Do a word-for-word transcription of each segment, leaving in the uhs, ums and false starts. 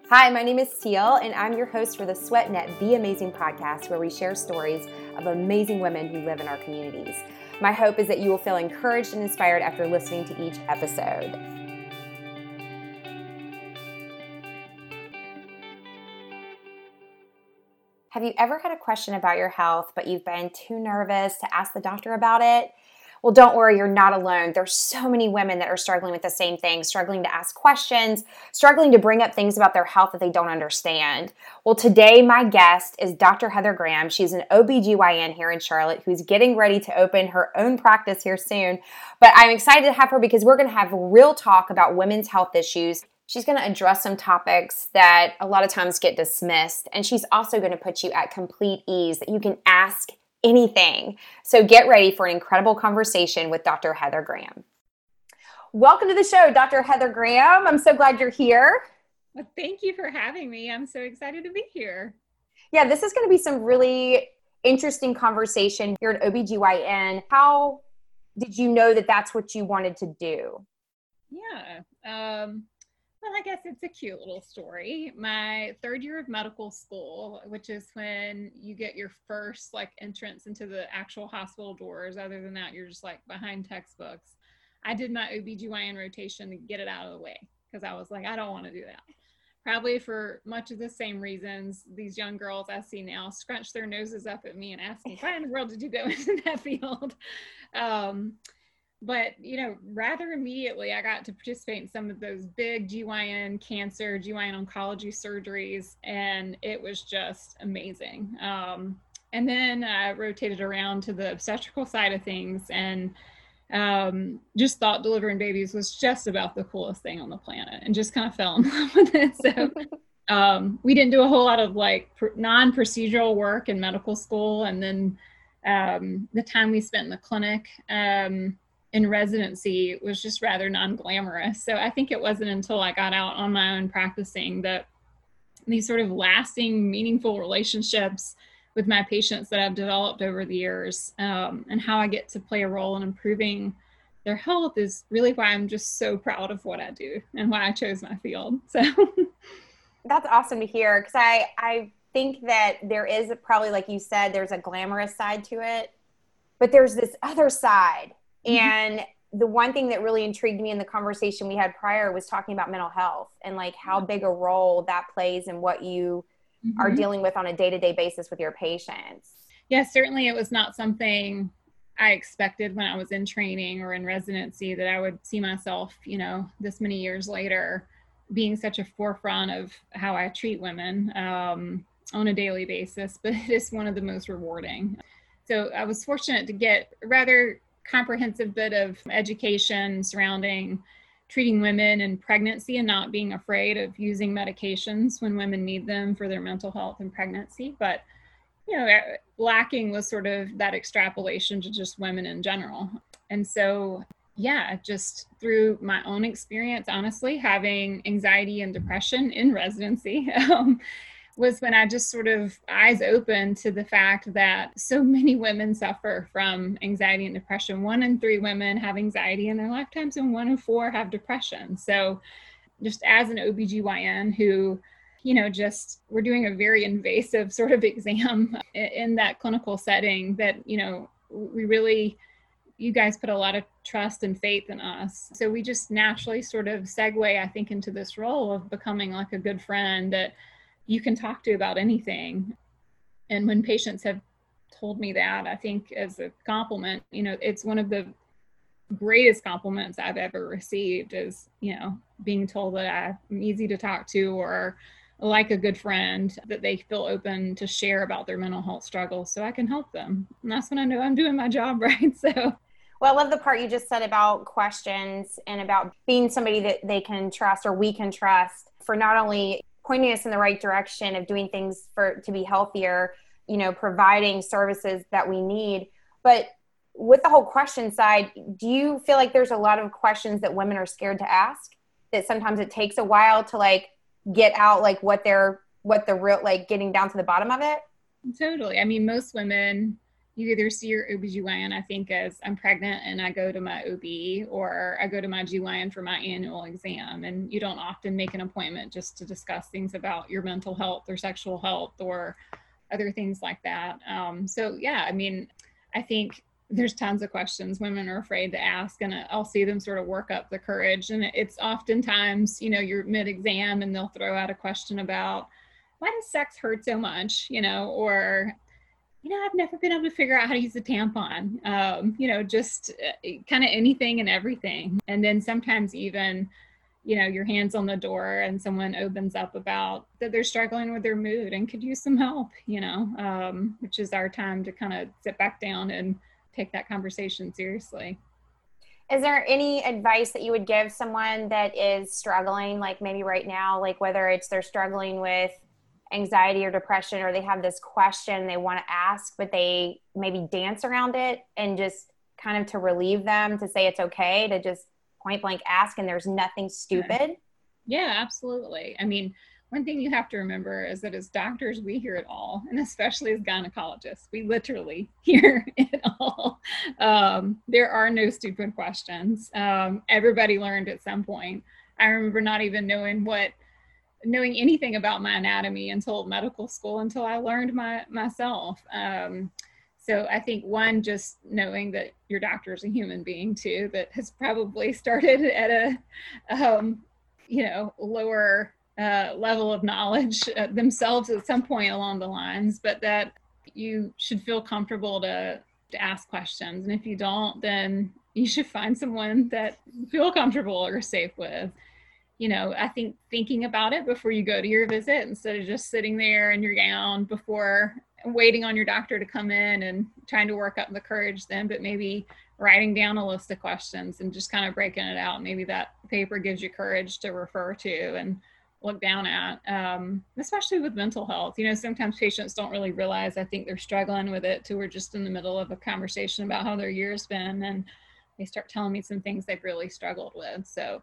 Hi, my name is Teal, and I'm your host for the SweatNet Be Amazing podcast, where we share stories of amazing women who live in our communities. My hope is that you will feel encouraged and inspired after listening to each episode. Have you ever had a question about your health, but you've been too nervous to ask the doctor about it? Well, don't worry, you're not alone. There's so many women that are struggling with the same thing, struggling to ask questions, struggling to bring up things about their health that they don't understand. Well, today my guest is Doctor Heather Graham. She's an O B G Y N here in Charlotte who's getting ready to open her own practice here soon. But I'm excited to have her because we're going to have real talk about women's health issues. She's going to address some topics that a lot of times get dismissed, and she's also going to put you at complete ease that you can ask anything. So get ready for an incredible conversation with Doctor Heather Graham. Welcome to the show, Doctor Heather Graham. I'm so glad you're here. Well, thank you for having me. I'm so excited to be here. Yeah, this is going to be some really interesting conversation. You're an O B G Y N. How did you know that that's what you wanted to do? Yeah. Um, well, I guess it's a cute little story. My third year of medical school, which is when you get your first like entrance into the actual hospital doors. Other than that, you're just like behind textbooks. I did my O B G Y N rotation to get it out of the way because I was like, I don't want to do that. Probably for much of the same reasons these young girls I see now scrunch their noses up at me and ask me, why in the world did you go into that field? Um, But, you know, rather immediately, I got to participate in some of those big G Y N cancer, G Y N oncology surgeries, and it was just amazing. Um, and then I rotated around to the obstetrical side of things and um, just thought delivering babies was just about the coolest thing on the planet and just kind of fell in love with it. So um, we didn't do a whole lot of like pr- non-procedural work in medical school. And then um, the time we spent in the clinic, um, in residency was just rather non-glamorous. So I think it wasn't until I got out on my own practicing that these sort of lasting, meaningful relationships with my patients that I've developed over the years um, and how I get to play a role in improving their health is really why I'm just so proud of what I do and why I chose my field. So that's awesome to hear because I, I think that there is probably, like you said, there's a glamorous side to it, but there's this other side. And the one thing that really intrigued me in the conversation we had prior was talking about mental health and like how big a role that plays in what you mm-hmm. are dealing with on a day-to-day basis with your patients. Yeah, certainly it was not something I expected when I was in training or in residency that I would see myself, you know, this many years later being such a forefront of how I treat women um, on a daily basis, but it is one of the most rewarding. So I was fortunate to get rather comprehensive bit of education surrounding treating women in pregnancy and not being afraid of using medications when women need them for their mental health and pregnancy. But, you know, lacking was sort of that extrapolation to just women in general. And so, yeah, just through my own experience, honestly, having anxiety and depression in residency, um, was when I just sort of eyes open to the fact that so many women suffer from anxiety and depression. One in three women have anxiety in their lifetimes and one in four have depression. So just as an O B G Y N who, you know, just we're doing a very invasive sort of exam in that clinical setting that, you know, we really, you guys put a lot of trust and faith in us. So we just naturally sort of segue, I think, into this role of becoming like a good friend that you can talk to about anything. And when patients have told me that, I think as a compliment, you know, it's one of the greatest compliments I've ever received is, you know, being told that I'm easy to talk to or like a good friend, that they feel open to share about their mental health struggles so I can help them. And that's when I know I'm doing my job right. So, well, I love the part you just said about questions and about being somebody that they can trust or we can trust for not only pointing us in the right direction of doing things for to be healthier, you know, providing services that we need. But with the whole question side, do you feel like there's a lot of questions that women are scared to ask? That sometimes it takes a while to like get out like what they're what the real like getting down to the bottom of it? Totally. I mean, most women, you either see your O B G Y N, I think, as I'm pregnant and I go to my O B, or I go to my G Y N for my annual exam. And you don't often make an appointment just to discuss things about your mental health or sexual health or other things like that. Um, so yeah, I mean, I think there's tons of questions women are afraid to ask, and I'll see them sort of work up the courage. And it's oftentimes, you know, you're mid-exam and they'll throw out a question about, why does sex hurt so much? You know, or, you know, I've never been able to figure out how to use a tampon. Um, you know, just uh, kind of anything and everything. And then sometimes even, you know, your hand's on the door and someone opens up about that they're struggling with their mood and could use some help, you know, um, which is our time to kind of sit back down and take that conversation seriously. Is there any advice that you would give someone that is struggling, like maybe right now, like whether it's they're struggling with anxiety or depression, or they have this question they want to ask, but they maybe dance around it, and just kind of to relieve them, to say it's okay to just point blank ask and there's nothing stupid? Yeah, absolutely. I mean, one thing you have to remember is that as doctors, we hear it all, and especially as gynecologists, we literally hear it all. Um, there are no stupid questions. Um, everybody learned at some point. I remember not even knowing what, knowing anything about my anatomy until medical school, until I learned my myself. Um, So I think one, just knowing that your doctor is a human being too, that has probably started at a, um, you know, lower uh, level of knowledge uh, themselves at some point along the lines, but that you should feel comfortable to, to ask questions. And if you don't, then you should find someone that you feel comfortable or safe with. You know, I think thinking about it before you go to your visit, instead of just sitting there in your gown before waiting on your doctor to come in and trying to work up the courage then, but maybe writing down a list of questions and just kind of breaking it out. Maybe that paper gives you courage to refer to and look down at, um, especially with mental health. You know, sometimes patients don't really realize, I think they're struggling with it till we're just in the middle of a conversation about how their year's been, and they start telling me some things they've really struggled with. So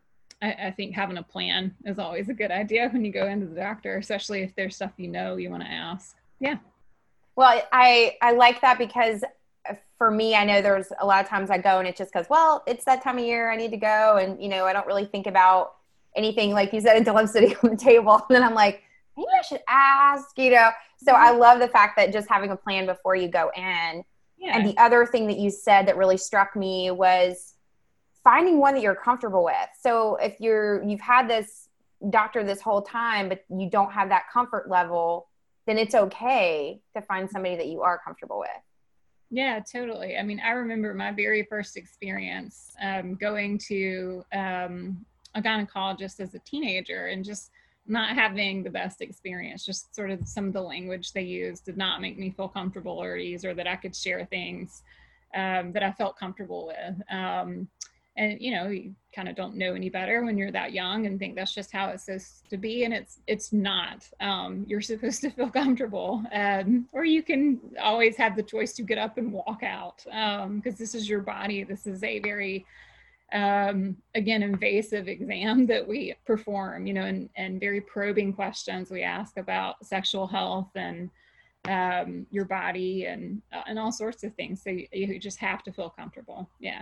I, I think having a plan is always a good idea when you go into the doctor, especially if there's stuff you know you want to ask. Yeah. Well, I, I like that, because for me, I know there's a lot of times I go and it just goes, well, it's that time of year, I need to go. And, you know, I don't really think about anything, like you said, until I'm sitting on the table. And then I'm like, maybe I should ask, you know? So I love the fact that just having a plan before you go in. Yeah. And the other thing that you said that really struck me was finding one that you're comfortable with. So if you're, you've had this doctor this whole time, but you don't have that comfort level, then it's okay to find somebody that you are comfortable with. Yeah, totally. I mean, I remember my very first experience um, going to um, a gynecologist as a teenager and just not having the best experience. Just sort of some of the language they used did not make me feel comfortable or at ease, or that I could share things um, that I felt comfortable with. Um, and, you know, you kind of don't know any better when you're that young and think that's just how it's supposed to be. And it's, it's not. Um, you're supposed to feel comfortable. Um, or you can always have the choice to get up and walk out, um, because this is your body. This is a very, um, again, invasive exam that we perform, you know, and, and very probing questions we ask about sexual health and um, your body and, uh, and all sorts of things. So you, you just have to feel comfortable. Yeah.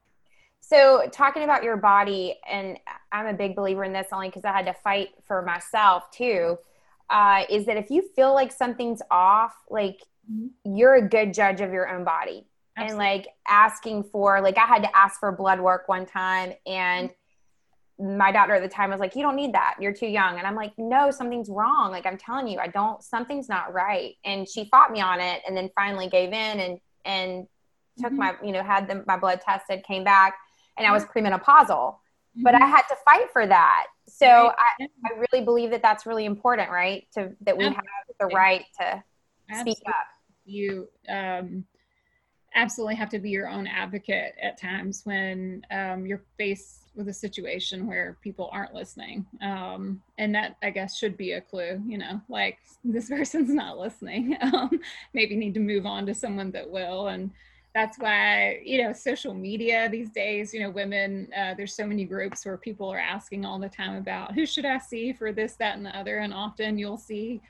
So talking about your body, and I'm a big believer in this only because I had to fight for myself too, uh, is that if you feel like something's off, like mm-hmm. you're a good judge of your own body. Absolutely. And like asking for, like I had to ask for blood work one time, and my doctor at the time was like, you don't need that. You're too young. And I'm like, no, something's wrong. Like, I'm telling you, I don't, something's not right. And she fought me on it, and then finally gave in and, and took mm-hmm. my, you know, had them, my blood tested, came back, and I was premenopausal, mm-hmm. but I had to fight for that. So right. I, I really believe that that's really important, right? To, that we absolutely. Have the right to absolutely. Speak up. You, um, absolutely have to be your own advocate at times when um, you're faced with a situation where people aren't listening. Um, and that, I guess, should be a clue, you know, like this person's not listening. Um, maybe need to move on to someone that will. And that's why, you know, social media these days, you know, women, uh, there's so many groups where people are asking all the time about who should I see for this, that, and the other. And often you'll see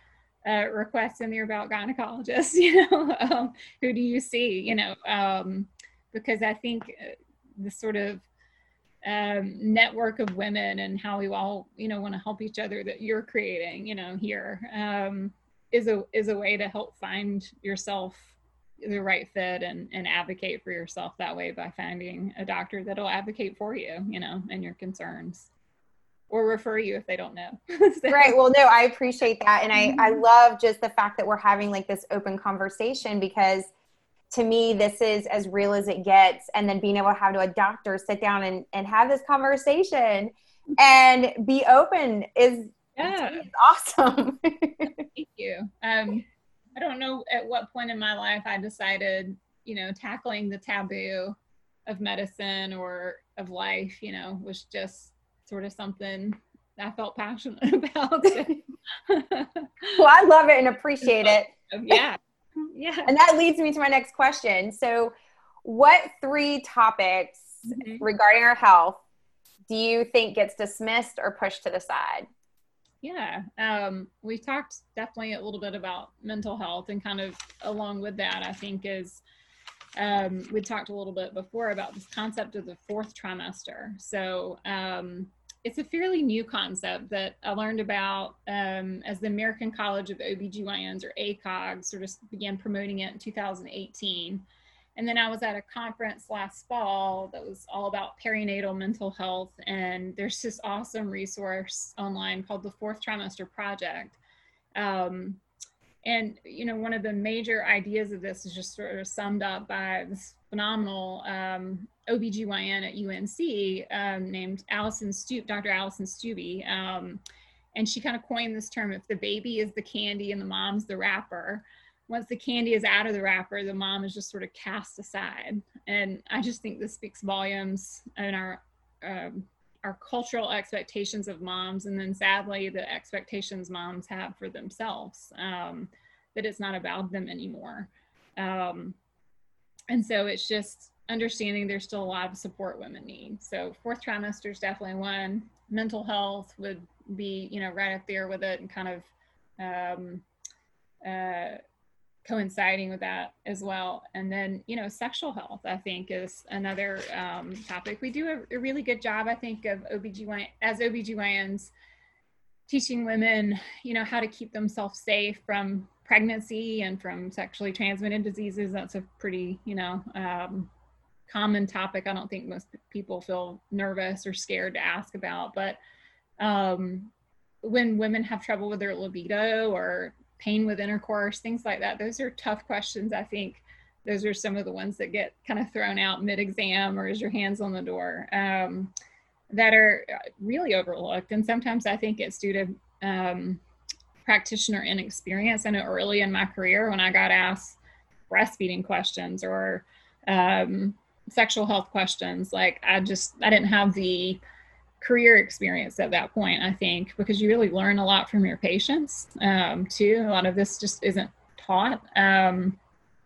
uh, requests in there about gynecologists, you know, um, who do you see, you know, um, because I think the sort of um, network of women and how we all, you know, want to help each other that you're creating, you know, here um, is a is a way to help find yourself the right fit and, and advocate for yourself that way by finding a doctor that'll advocate for you, you know, and your concerns, or refer you if they don't know. So. Right. Well, no, I appreciate that. And I, I love just the fact that we're having like this open conversation, because to me, this is as real as it gets. And then being able to have to a doctor sit down and, and have this conversation and be open is, Yeah. is awesome. Thank you. Um, I don't know at what point in my life I decided, you know, tackling the taboo of medicine or of life, you know, was just sort of something I felt passionate about. Well, I love it and appreciate it. Yeah. Yeah. And that leads me to my next question. So what three topics mm-hmm. regarding our health do you think gets dismissed or pushed to the side? Yeah. Um, we talked definitely a little bit about mental health, and kind of along with that, I think is, um, we talked a little bit before about this concept of the fourth trimester. So, um, it's a fairly new concept that I learned about um, as the American College of O B G Y Ns, or A C O G, sort of began promoting it in two thousand eighteen. And then I was at a conference last fall that was all about perinatal mental health. And there's this awesome resource online called the Fourth Trimester Project. Um, and, you know, one of the major ideas of this is just sort of summed up by this phenomenal um, O B G Y N at U N C um, named Allison Stu- Doctor Allison Stubbe. Um, and she kind of coined this term: if the baby is the candy and the mom's the wrapper, once the candy is out of the wrapper, the mom is just sort of cast aside. And I just think this speaks volumes in our um, our cultural expectations of moms, and then sadly the expectations moms have for themselves, um, that it's not about them anymore. Um, and so it's just understanding there's still a lot of support women need. So fourth trimester is definitely one. Mental health would be, you know, right up there with it, and kind of um, uh, coinciding with that as well. And then, you know, sexual health, I think, is another um, topic. We do a, a really good job, I think, of O B G Y N, as O B G Y Ns, teaching women, you know, how to keep themselves safe from pregnancy and from sexually transmitted diseases. That's a pretty, you know, um, common topic. I don't think most people feel nervous or scared to ask about. But um, when women have trouble with their libido or pain with intercourse, things like that, those are tough questions. I think those are some of the ones that get kind of thrown out mid-exam or as your hand's on the door, um, that are really overlooked. And sometimes I think it's due to um, practitioner inexperience. I know early in my career, when I got asked breastfeeding questions or um, sexual health questions, like I just, I didn't have the career experience at that point, I think, because you really learn a lot from your patients um, too. A lot of this just isn't taught um,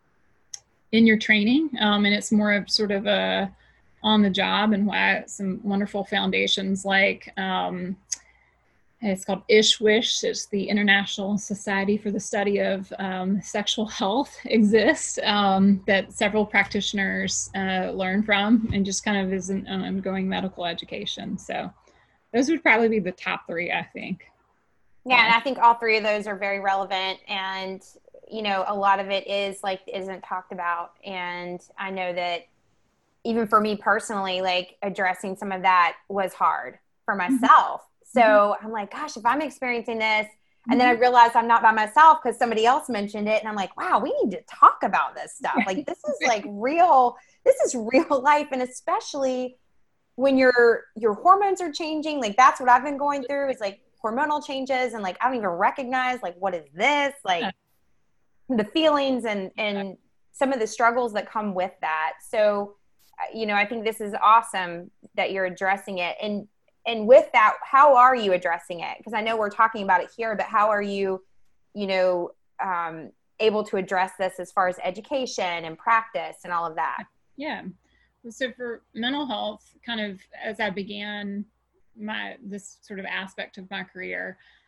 in your training. Um, and it's more of sort of a on the job, and why some wonderful foundations like um, it's called ISHWISH. It's the International Society for the Study of um, Sexual Health exists, um, that several practitioners uh, learn from, and just kind of is an ongoing medical education. So those would probably be the top three, I think. Yeah, and I think all three of those are very relevant, and, you know, a lot of it is like, isn't talked about. And I know that even for me personally, like addressing some of that was hard for myself. So mm-hmm. I'm like, gosh, if I'm experiencing this, mm-hmm. and then I realized I'm not by myself because somebody else mentioned it. And I'm like, wow, we need to talk about this stuff. Like, this is like real, this is real life. And especially when your, your hormones are changing, like that's what I've been going through, is like hormonal changes. And like, I don't even recognize, like, what is this? Like the feelings and, and some of the struggles that come with that. So, you know, I think this is awesome that you're addressing it. And, and with that, how are you addressing it? Because I know we're talking about it here, but how are you, you know, um, able to address this as far as education and practice and all of that? Yeah. So for mental health, kind of as I began my, this sort of aspect of my career,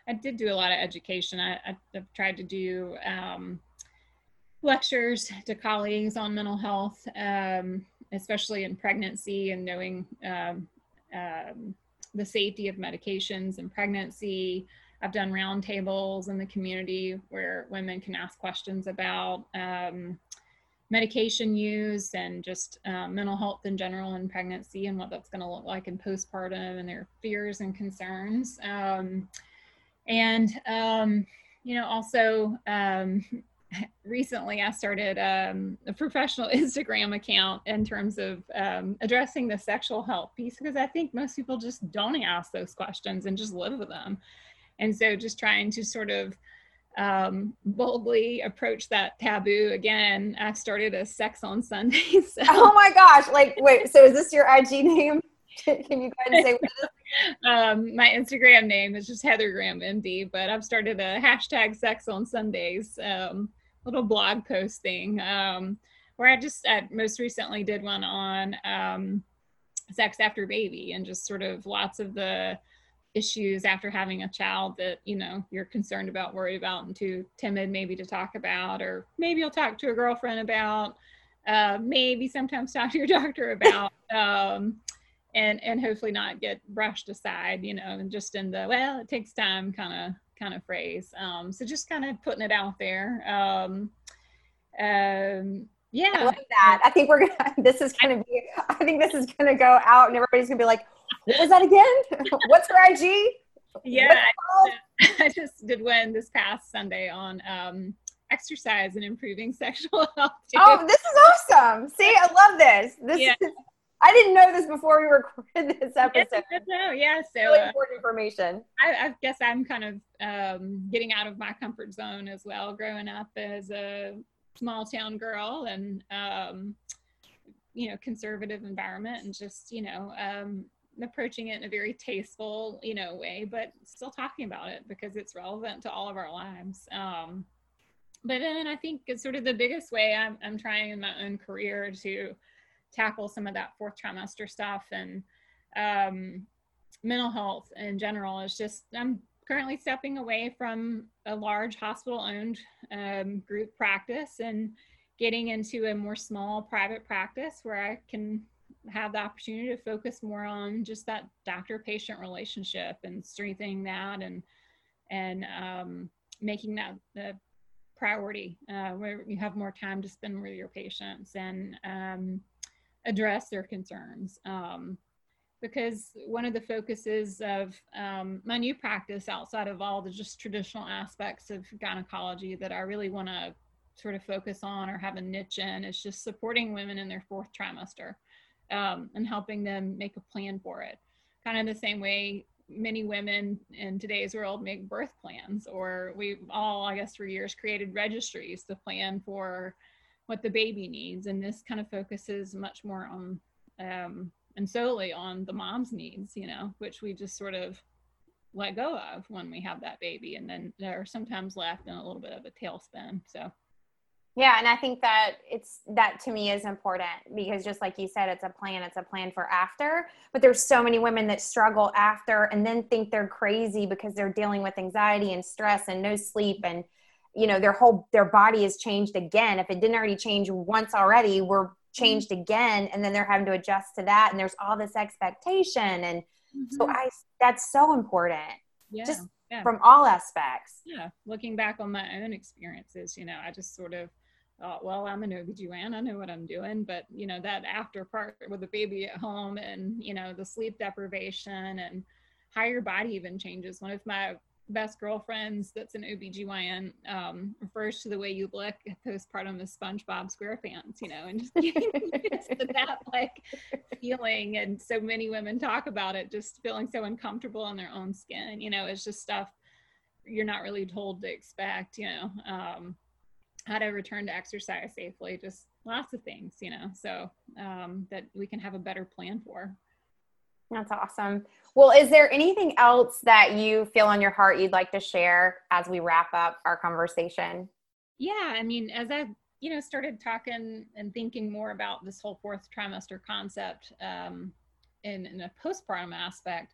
I did do a lot of education. I, I've tried to do um, lectures to colleagues on mental health, um, especially in pregnancy, and knowing um, um, the safety of medications in pregnancy. I've done roundtables in the community where women can ask questions about um, medication use and just uh, mental health in general in pregnancy and what that's going to look like in postpartum and their fears and concerns. Um, and, um, you know, also um, recently I started um, a professional Instagram account in terms of um, addressing the sexual health piece, because I think most people just don't ask those questions and just live with them. And so just trying to sort of um, boldly approach that taboo again. I started a Sex on Sundays. So. Oh my gosh. Like, wait, so is this your I G name? Can you go ahead and say what it is? Um, my Instagram name is just Heather Graham M D, but I've started a hashtag Sex on Sundays, um, little blog post thing, um, where I just I most recently did one on um, sex after baby, and just sort of lots of the issues after having a child that, you know, you're concerned about, worried about, and too timid maybe to talk about, or maybe you'll talk to a girlfriend about, uh, maybe sometimes talk to your doctor about, um, and and hopefully not get brushed aside, you know, and just in the, well, it takes time kind of kind of phrase. Um, so just kind of putting it out there. Um, um, yeah. I love that. I think we're gonna, this is gonna be, I think this is gonna go out and everybody's gonna be like, what was that again? What's her I G? Yeah, I, I just did one this past Sunday on um, exercise and improving sexual health. Too. Oh, this is awesome. See, I love this. This yeah. is, I didn't know this before we recorded this episode. No, yeah, so really uh, important information. I, I guess I'm kind of um, getting out of my comfort zone as well, growing up as a small town girl and, um, you know, conservative environment, and just, you know, um, approaching it in a very tasteful, you know, way, but still talking about it because it's relevant to all of our lives. Um, but then I think it's sort of the biggest way I'm, I'm trying in my own career to tackle some of that fourth trimester stuff and um, mental health in general is just, I'm currently stepping away from a large hospital-owned um, group practice and getting into a more small private practice where I can have the opportunity to focus more on just that doctor-patient relationship and strengthening that, and and um, making that the priority, uh, where you have more time to spend with your patients and um, address their concerns. Um, because one of the focuses of um, my new practice, outside of all the just traditional aspects of gynecology that I really want to sort of focus on or have a niche in, is just supporting women in their fourth trimester. Um, and helping them make a plan for it. Kind of the same way many women in today's world make birth plans, or we've all, I guess, for years created registries to plan for what the baby needs. And this kind of focuses much more on um, and solely on the mom's needs, you know, which we just sort of let go of when we have that baby, and then they're sometimes left in a little bit of a tailspin. So. Yeah. And I think that it's, that to me is important, because just like you said, it's a plan, it's a plan for after, but there's so many women that struggle after and then think they're crazy because they're dealing with anxiety and stress and no sleep. And, you know, their whole, their body has changed again. If it didn't already change once already, we're changed again. And then they're having to adjust to that. And there's all this expectation. And mm-hmm. so I, that's so important. Yeah. Just yeah. from all aspects. Yeah. Looking back on my own experiences, you know, I just sort of, Uh, well, I'm an O B G Y N, I know what I'm doing, but you know, that after part with the baby at home and, you know, the sleep deprivation and how your body even changes. One of my best girlfriends that's an O B G Y N um, refers to the way you look postpartum as SpongeBob SquarePants, you know, and just that like feeling. And so many women talk about it, just feeling so uncomfortable in their own skin, you know, it's just stuff you're not really told to expect, you know. Um, how to return to exercise safely, just lots of things, you know, so um, that we can have a better plan for. That's awesome. Well, is there anything else that you feel on your heart you'd like to share as we wrap up our conversation? Yeah, I mean, as I, you know, started talking and thinking more about this whole fourth trimester concept um, in, in a postpartum aspect,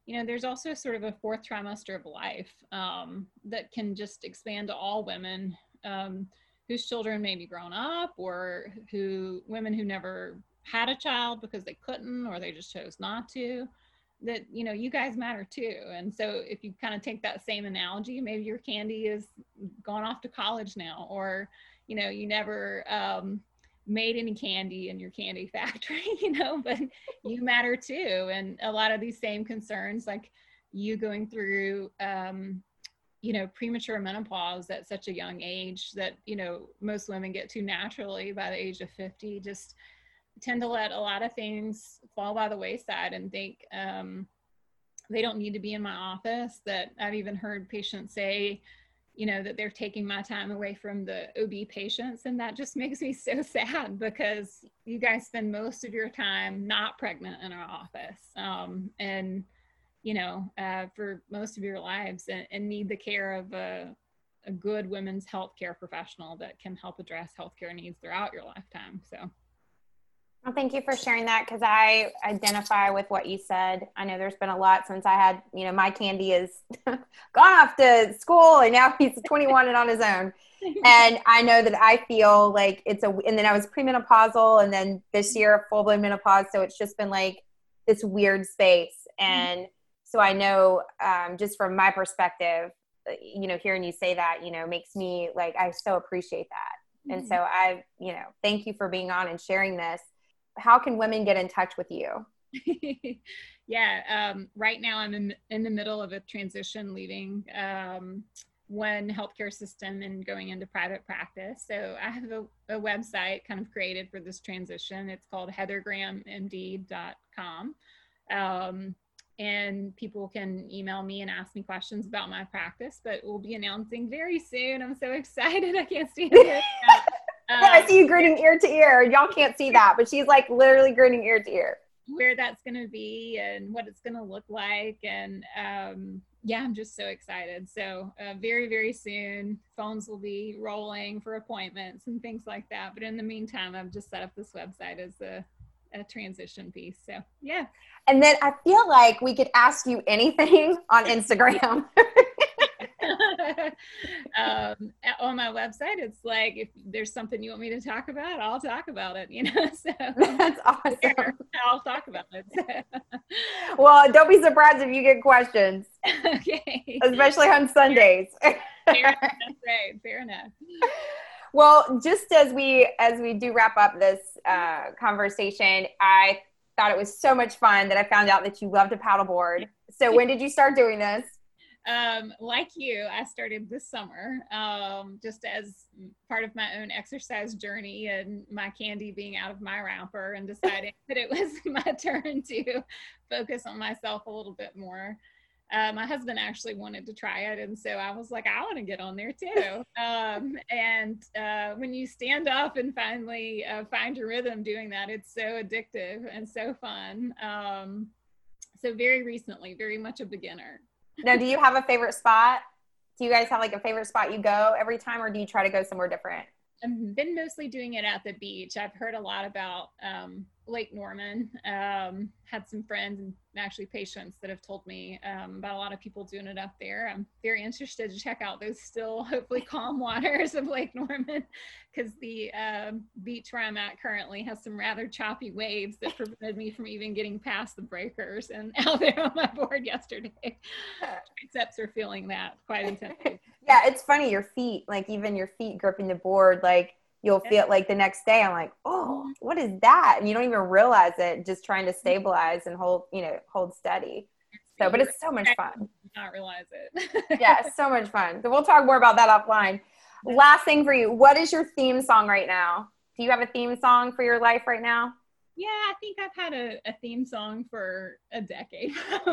you know, there's also sort of a fourth trimester of life um, that can just expand to all women um, whose children may be grown up, or who women who never had a child because they couldn't, or they just chose not to, that, you know, you guys matter too. And so if you kind of take that same analogy, maybe your candy is gone off to college now, or, you know, you never um, made any candy in your candy factory, you know, but you matter too. And a lot of these same concerns, like you going through, um, you know, premature menopause at such a young age that, you know, most women get to naturally by the age of fifty, just tend to let a lot of things fall by the wayside and think um, they don't need to be in my office. That I've even heard patients say, you know, that they're taking my time away from the O B patients. And that just makes me so sad, because you guys spend most of your time not pregnant in our office. Um, and you know, uh, for most of your lives, and, and need the care of a, a good women's healthcare professional that can help address healthcare needs throughout your lifetime. So. Well, thank you for sharing that, because I identify with what you said. I know there's been a lot since I had, you know, my candy is gone off to school, and now he's twenty-one and on his own. And I know that I feel like it's a, and then I was premenopausal, and then this year full blown menopause. So it's just been like this weird space. And so I know um, just from my perspective, you know, hearing you say that, you know, makes me like, I so appreciate that. And so I, you know, thank you for being on and sharing this. How can women get in touch with you? yeah. Um, right now I'm in, in the middle of a transition, leaving um, one healthcare system and going into private practice. So I have a, a website kind of created for this transition. It's called heather graham m d dot com. Um, and people can email me and ask me questions about my practice, but we'll be announcing very soon. I'm so excited. I can't stand it. Um, I see you grinning ear to ear. Y'all can't see that, but she's like literally grinning ear to ear. Where that's going to be and what it's going to look like. And um, yeah, I'm just so excited. So uh, very, very soon, phones will be rolling for appointments and things like that. But in the meantime, I've just set up this website as a, a transition piece. So yeah. And then I feel like we could ask you anything on Instagram. um, on my website, it's like, if there's something you want me to talk about, I'll talk about it, you know, so that's awesome. I'll talk about it. Well, don't be surprised if you get questions. Okay. Especially on Sundays. Fair enough. That's right. Fair enough. Well, just as we, as we do wrap up this uh, conversation, I thought it was so much fun that I found out that you love to paddleboard. So when did you start doing this? Um, like you, I started this summer, um, just as part of my own exercise journey and my candy being out of my wrapper, and deciding that it was my turn to focus on myself a little bit more. Uh, my husband actually wanted to try it, and so I was like, I want to get on there too. Um, and uh, when you stand up and finally uh, find your rhythm doing that, it's so addictive and so fun. Um, so very recently, very much a beginner. Now, do you have a favorite spot? Do you guys have like a favorite spot you go every time, or do you try to go somewhere different? I've been mostly doing it at the beach. I've heard a lot about um, Lake Norman. Um, had some friends and actually patients that have told me um, about a lot of people doing it up there. I'm very interested to check out those still hopefully calm waters of Lake Norman, because the um, beach where I'm at currently has some rather choppy waves that prevented me from even getting past the breakers. And out there on my board yesterday, triceps are feeling that quite intensely. Yeah, it's funny. Your feet, like even your feet gripping the board, like you'll feel like the next day I'm like, oh, what is that? And you don't even realize it, just trying to stabilize and hold, you know, hold steady. So, but it's so much fun. Not realize it. Yeah, it's so much fun. So we'll talk more about that offline. Last thing for you, what is your theme song right now? Do you have a theme song for your life right now? Yeah, I think I've had a, a theme song for a decade.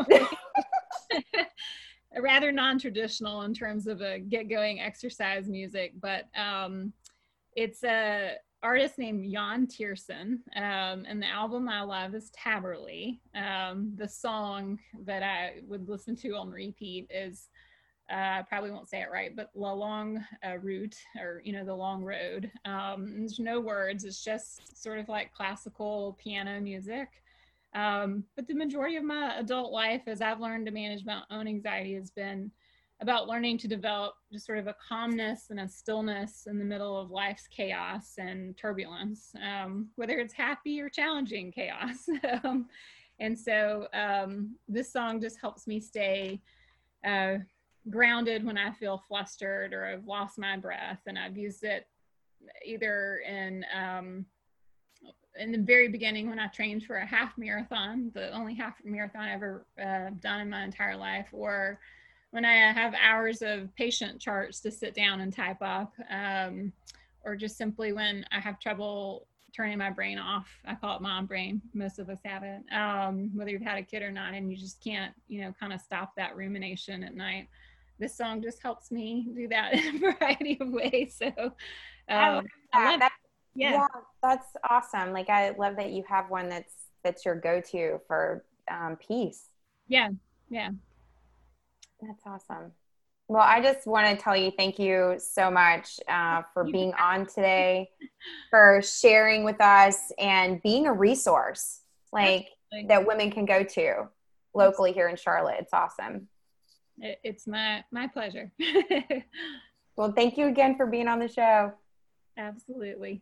Rather non-traditional in terms of a get-going exercise music, but um, it's a artist named Jan Tiersen, um, and the album I love is Taberly. Um, the song that I would listen to on repeat is, uh, I probably won't say it right, but La Longue uh, Route, or, you know, the long road. Um, there's no words. It's just sort of like classical piano music. Um, but the majority of my adult life, as I've learned to manage my own anxiety, has been about learning to develop just sort of a calmness and a stillness in the middle of life's chaos and turbulence, um, whether it's happy or challenging chaos. um, and so um, this song just helps me stay uh, grounded when I feel flustered or I've lost my breath. And I've used it either in um, in the very beginning when I trained for a half marathon, the only half marathon I ever uh, done in my entire life, or when I have hours of patient charts to sit down and type up, um, or just simply when I have trouble turning my brain off. I call it mom brain. Most of us have it, um, whether you've had a kid or not, and you just can't, you know, kind of stop that rumination at night. This song just helps me do that in a variety of ways. So um, I love that. I love That's, yeah. yeah, that's awesome. Like, I love that you have one that's that's your go-to for um, peace. Yeah, yeah. That's awesome. Well, I just want to tell you thank you so much uh, for being on today, for sharing with us and being a resource like Absolutely. That women can go to locally here in Charlotte. It's awesome. It, it's my, my pleasure. Well, thank you again for being on the show. Absolutely.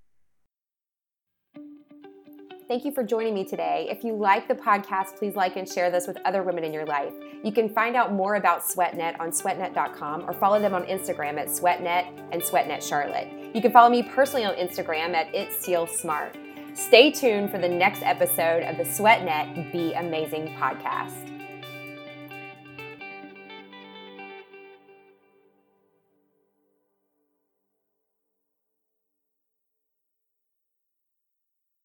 Thank you for joining me today. If you like the podcast, please like and share this with other women in your life. You can find out more about SweatNet on sweat net dot com or follow them on Instagram at SweatNet and SweatNet Charlotte. You can follow me personally on Instagram at It's Seal Smart. Stay tuned for the next episode of the SweatNet Be Amazing podcast.